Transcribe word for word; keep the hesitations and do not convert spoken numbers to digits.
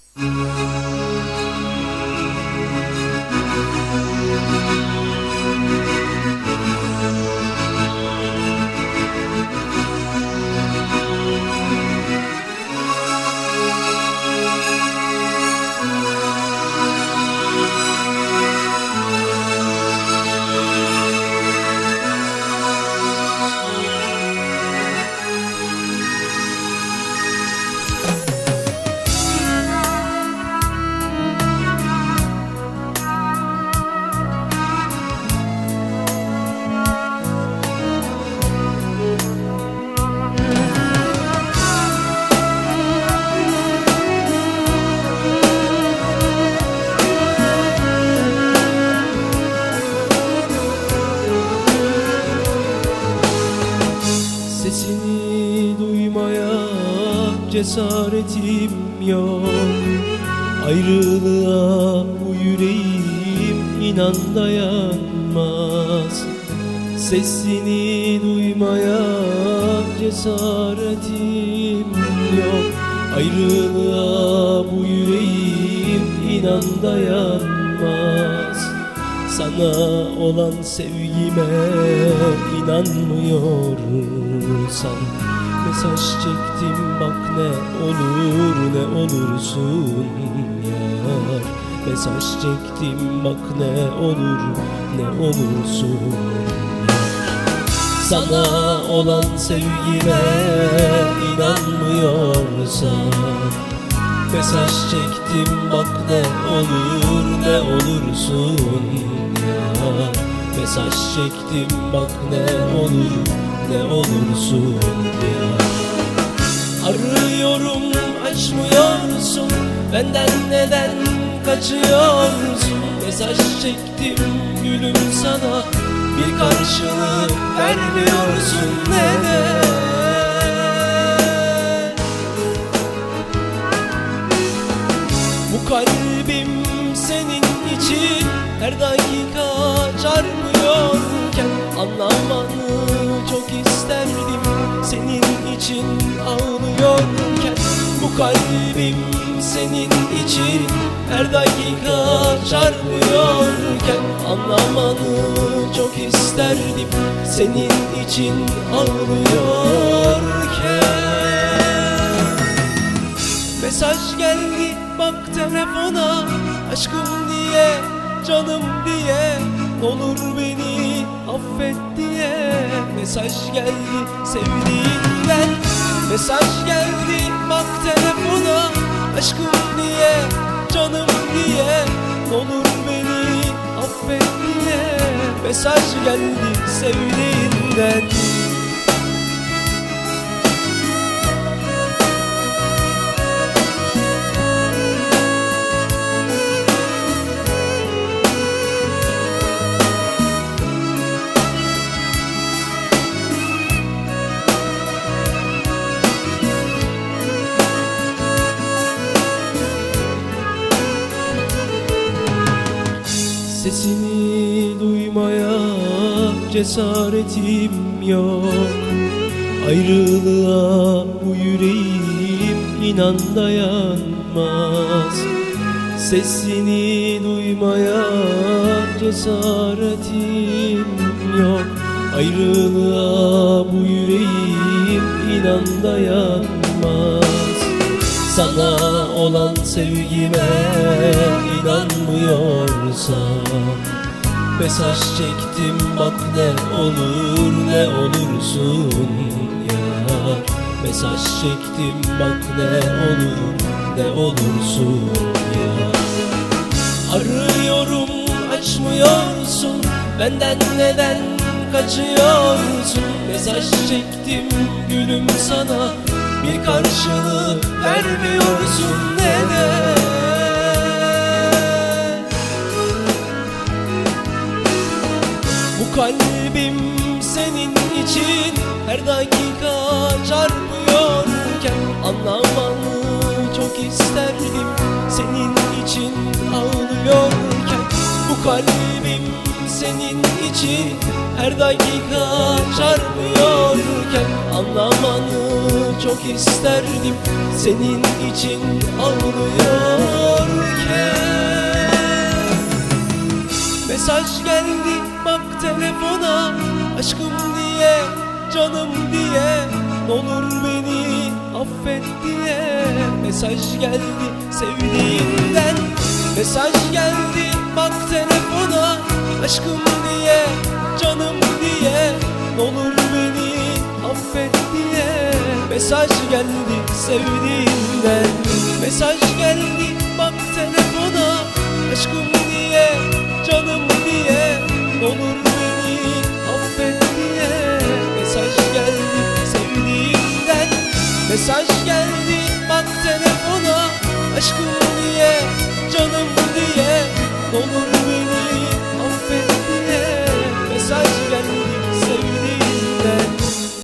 Sesini duymaya cesaretim yok. Ayrılığa bu yüreğim inan dayanmaz. Sesini duymaya cesaretim yok. Ayrılığa bu yüreğim inan dayanmaz. Sana olan sevgime inanmıyorsan mesaj çektim bak ne olur ne olursun yar. Mesaj çektim bak ne olur ne olursun yar. Sana olan sevgime inanmıyorsan mesaj çektim bak ne olur ne olursun yar. Mesaj çektim bak ne olur ne olursun yar. Arıyorum açmıyorsun, benden neden kaçıyorsun? Mesaj çektim gülüm sana, bir karşılık vermiyorsun neden? Bu kalbim senin için her dakika çarpıyorken anlamanı çok isterdim, senin için ağlıyorken. Bu kalbim senin için her dakika çarpıyorken anlamanı çok isterdim, senin için ağlıyorken. Mesaj geldi bak telefona, aşkım diye, canım diye, olur beni affet diye. Mesaj geldi sevdiğinden, mesaj geldi bak telefona, aşkım diye, canım diye, olur beni affet diye. Mesaj geldi sevdiğinden. Sesini duymaya cesaretim yok. Ayrılığa bu yüreğim inan dayanmaz. Sesini duymaya cesaretim yok. Ayrılığa bu yüreğim inan dayanmaz. Sana olan sevgime inanmıyorsan mesaj çektim bak ne olur ne olursun yar. Mesaj çektim bak ne olur ne olursun yar. Arıyorum açmıyorsun, benden neden kaçıyorsun? Mesaj çektim gülüm sana, bir karşılık vermiyorsun neden? Bu kalbim senin için her dakika çarpıyorken anlamanı çok isterdim, senin için ağlıyorken. Bu kalbim senin için her dakika çarpıyorken anlamanı çok isterdim, senin için ağlıyor. Mesaj geldi bak telefona, aşkım diye, canım diye, olur beni affet diye. Mesaj geldi sevdiğimden, mesaj geldi bak telefona, aşkım diye, canım diye, olur beni affet diye. Mesaj geldi sevdiğimden, mesaj geldi bak telefona, aşkım diye, canım diye, olur beni affet diye. Mesaj geldi sevdiğimden, mesaj geldi bak telefona, aşkım diye, canım diye, olur